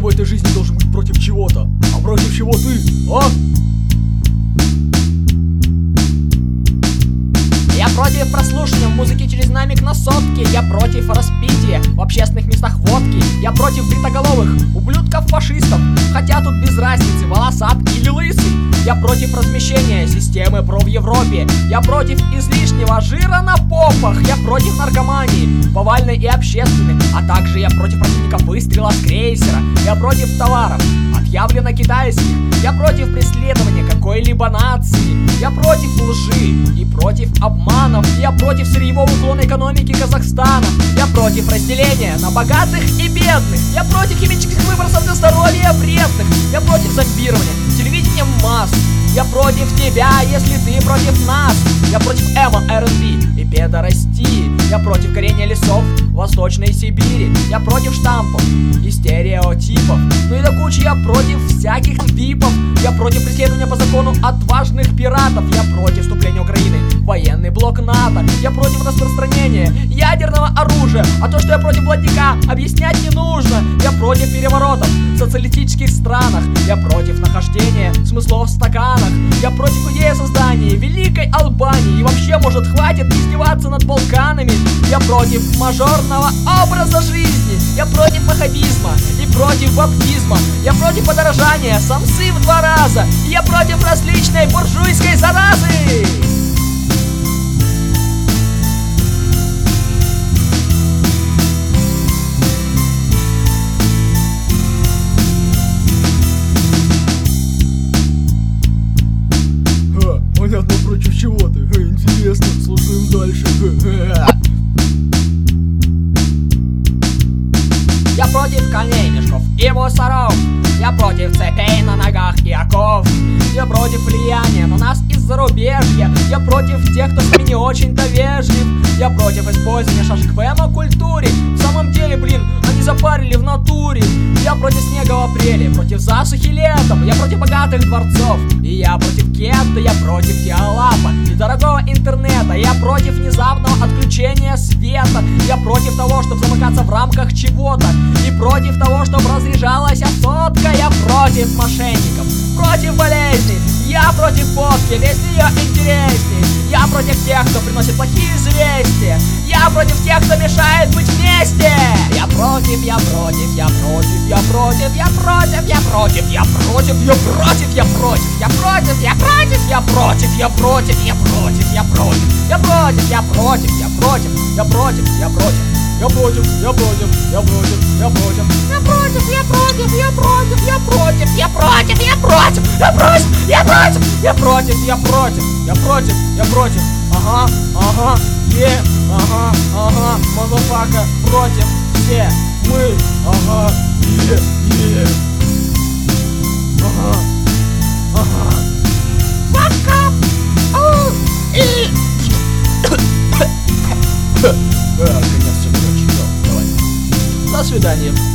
Каждый в этой жизни должен быть против чего-то. А против чего ты, а? Я против прослушивания музыки через динамик на сотке. Я против распития в общественных местах водки. Я против бритоголовых ублюдков-фашистов, хотя тут без разницы, волосат или лысый. Я против размещения системы ПРО в Европе. Я против излишнего жира на попах. Я против наркомании, повальной и общественной. А также я против противника выстрела с крейсера. Я против товаров, отъявленно китайских. Я против преследования какой-либо нации. Я против лжи и против обманов. Я против сырьевого уклона экономики Казахстана. Я против разделения на богатых и бедных. Я против химических выбросов для здоровья вредных. Я против зомбирования телевидением масс. Я против тебя, если ты против нас. Я против эмо, R&B и педорастии. Я против горения лесов в Восточной Сибири. Я против штампов и стереотипов. Ну и до кучи я против всяких випов. Я против преследования по закону отважных пиратов. Я против вступления Украины в военный блок НАТО. Я против распространения ядерного оружия. А то, что я против блатника, объяснять не нужно. Я против переворотов в социалистических странах. Я против нахождения смыслов в стаканах. Я против идеи создания Великой Албании. И вообще, может, хватит издеваться над Балканами. Я против мажорного образа жизни. Я против ваххабизма и против баптизма. Я против подорожания самсы в 2 раза. И я против различной буржуйской заразы. Понятно, против чего ты. Интересно, слушаем дальше. Я против коней, мешков и мусоров. Я против цепей на ногах и оков. Я против влияния на нас из зарубежья. Я против тех, кто с ними не очень-то вежлив. Я против использования шашек в эмо-культуре. В самом деле, блин, они запарили в натуре. Я против снега в апреле, против засухи летом. Я против богатых дворцов, и я против кента. Я против диалапа и дорогого интернета. Я против внезапного отключения света. Я против того, чтобы замыкаться в рамках чего-то. И против того, чтобы разряжалась сотка. Я против мошенников, против болезней. Я против водки, весь ее интересней. Я против тех, кто приносит плохие известия. Я против тех, кто мешает быть вместе. Я против, я против, я против, я против, я против, я против, я против, я против, я против, я против, я против, я против, я против, я против, я против, я против, я против, я против, я против, я против. Я против, я против, я против, я против. Я против, я против, я против, я против, я против, я против, я против, я против, я против, я против, я против, я против. Ага, ага, ага, ага, мазафака, против все мы, ага, ага, ага. Fuck up. Конец все, короче, давай. До свидания.